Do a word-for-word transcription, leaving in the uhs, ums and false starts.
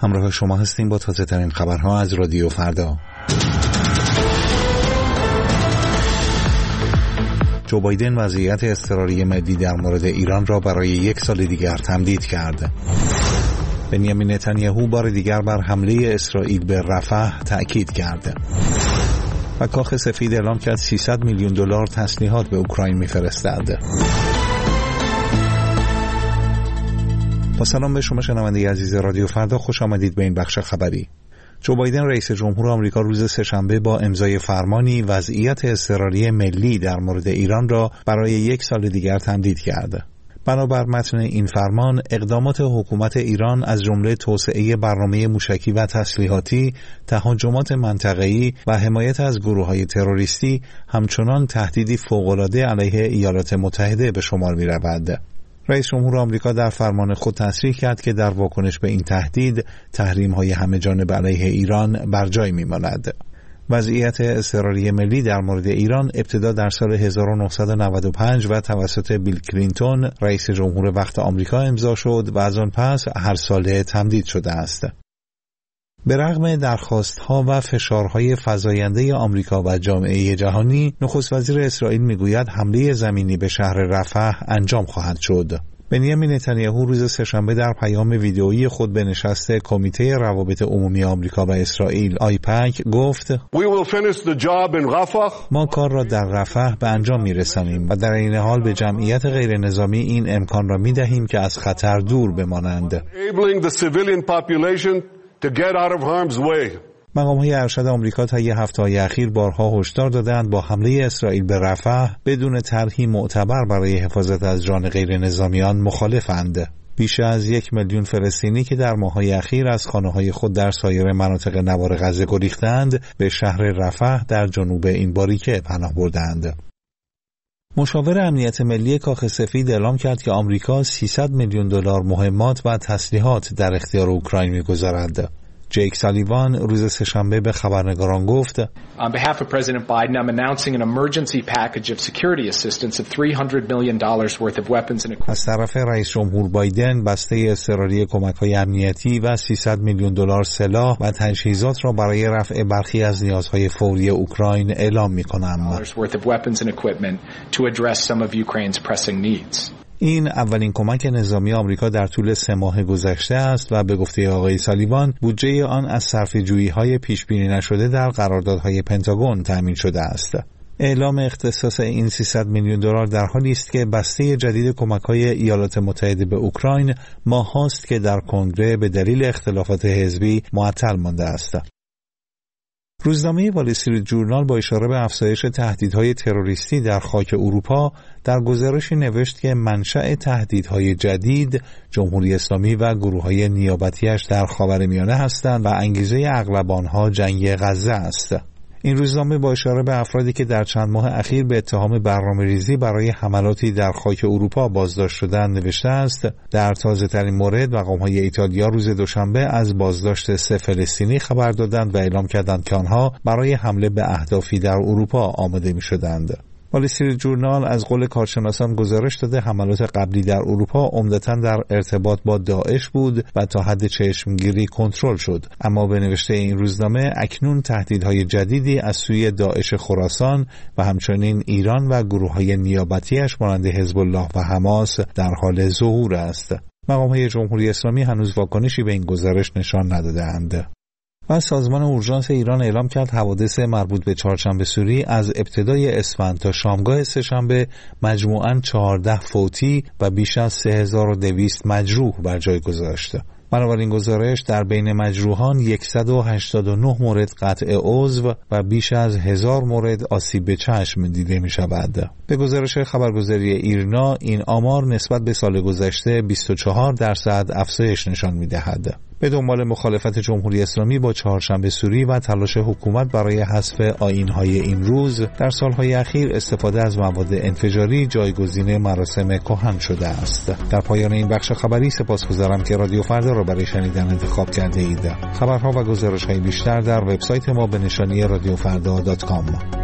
همراه شما هستیم با تازه ترین خبرها از رادیو فردا. جو بایدن وضعیت اضطراری ملی در مورد ایران را برای یک سال دیگر تمدید کرد. بنیامین نتانیاهو بار دیگر بر حمله اسرائیل به رفح تأکید کرد. و کاخ سفید اعلام کرد سیصد میلیون دلار تسلیحات به اوکراین می‌فرستد. با سلام به شما شنونده عزیز رادیو فردا، خوش آمدید به این بخش خبری. جو بایدن رئیس جمهور آمریکا روز سه‌شنبه با امضای فرمانی وضعیت اضطراری ملی در مورد ایران را برای یک سال دیگر تمدید کرد. بنابر متن این فرمان، اقدامات حکومت ایران از جمله توسعه برنامه موشکی و تسلیحاتی، تهاجمات منطقه‌ای و حمایت از گروه‌های تروریستی همچنان تهدیدی فوق‌العاده علیه ایالات متحده به شمار می‌رود. رئیس جمهور آمریکا در فرمان خود تصریح کرد که در واکنش به این تهدید، تحریم‌های همه‌جانبه علیه ایران بر جای می‌ماند. وضعیت اضطراری ملی در مورد ایران ابتدا در سال هزار و نهصد و نود و پنج و توسط بیل کلینتون رئیس جمهور وقت آمریکا امضا شد و از آن پس هر ساله تمدید شده است. به رغم درخواست‌ها و فشارهای فزاینده آمریکا و جامعه جهانی، نخست وزیر اسرائیل می‌گوید حمله زمینی به شهر رفح انجام خواهد شد. بنیامین نتانیاهو روز سه‌شنبه در پیام ویدئویی خود به نشست کمیته روابط عمومی آمریکا و اسرائیل آیپک گفت: ما کار را در رفح به انجام می‌رسانیم و در این حال به جمعیت غیر نظامی این امکان را می‌دهیم که از خطر دور بمانند. مقام‌های ارشد آمریکا طی هفته‌های اخیر بارها هشدار دادند با حمله اسرائیل به رفح بدون طرحی معتبر برای حفاظت از جان غیر نظامیان مخالفند. بیش از یک میلیون فلسطینی که در ماه‌های اخیر از خانه‌های خود در سایر مناطق نوار غزه گریختند، به شهر رفح در جنوب این باریکه پناه بردند. مشاور امنیت ملی کاخ سفید اعلام کرد که آمریکا سیصد میلیون دلار مهمات و تسلیحات در اختیار اوکراین می‌گذارد. جیک سالیوان روز سه‌شنبه به خبرنگاران گفت: On behalf of President Biden, I'm announcing an emergency package of security assistance of three hundred million dollars worth of weapons and equipment. از طرف رئیس جمهور بایدن بسته اضطراری کمک‌های امنیتی و سیصد میلیون دلار سلاح و تجهیزات را برای رفع برخی از نیازهای فوری اوکراین اعلام می‌کنم. worth of weapons and equipment to address some of Ukraine's pressing needs. این اولین کمک نظامی آمریکا در طول سه ماه گذشته است و به گفته آقای سالیوان بودجه آن از صرفه‌جویی‌های پیش‌بینی نشده در قراردادهای پنتاگون تأمین شده است. اعلام اختصاص این سیصد میلیون دلار در حالی است که بسته جدید کمک‌های ایالات متحده به اوکراین ماه‌هاست که در کنگره به دلیل اختلافات حزبی معطل مانده است. روزنامه وال استریت جورنال با اشاره به افزایش تهدیدهای تروریستی در خاک اروپا در گزارشی نوشت که منشأ تهدیدهای جدید جمهوری اسلامی و گروه‌های نیابتی‌اش در خاورمیانه هستند و انگیزه اغلب آنها جنگ غزه است. این روزنامه با اشاره به افرادی که در چند ماه اخیر به اتهام برنامه‌ریزی برای حملاتی در خاک اروپا بازداشت شدند نوشته است: در تازه‌ترین مورد مقام‌های ایتالیا روز دوشنبه از بازداشت سه فلسطینی خبر دادند و اعلام کردند که آنها برای حمله به اهدافی در اروپا آماده می‌شدند. وال استریت جورنال از قول کارشناسان گزارش داده حملات قبلی در اروپا عمدتاً در ارتباط با داعش بود و تا حد چشمگیری کنترل شد، اما به نوشته این روزنامه اکنون تهدیدهای جدیدی از سوی داعش خراسان و همچنین ایران و گروه‌های نیابتی‌اش مانند حزب الله و حماس در حال ظهور است. مقام‌های جمهوری اسلامی هنوز واکنشی به این گزارش نشان نداده‌اند. و سازمان اورژانس ایران اعلام کرد حوادث مربوط به چهارشنبه سوری از ابتدای اسفند تا شامگاه سه‌شنبه مجموعاً چهارده فوتی و بیش از سه هزار و دویست مجروح بر جای گذاشته. بنابراین گزارش در بین مجروحان صد و هشتاد و نه مورد قطع عضو و بیش از هزار مورد آسیب به چشم دیده می شود. به گزارش خبرگزاری ایرنا این آمار نسبت به سال گذشته بیست و چهار درصد افزایش نشان می دهد. به دنبال مخالفت جمهوری اسلامی با چهارشنبه سوری و تلاش حکومت برای حذف آیین‌های این روز، در سالهای اخیر استفاده از مواد انفجاری جایگزین مراسم کهن شده است. در پایان این بخش خبری سپاسگزارم که رادیو فردا را برای شنیدن انتخاب کرده اید. خبرها و گزارش‌های بیشتر در وبسایت ما به نشانی رادیو فردا دات کام.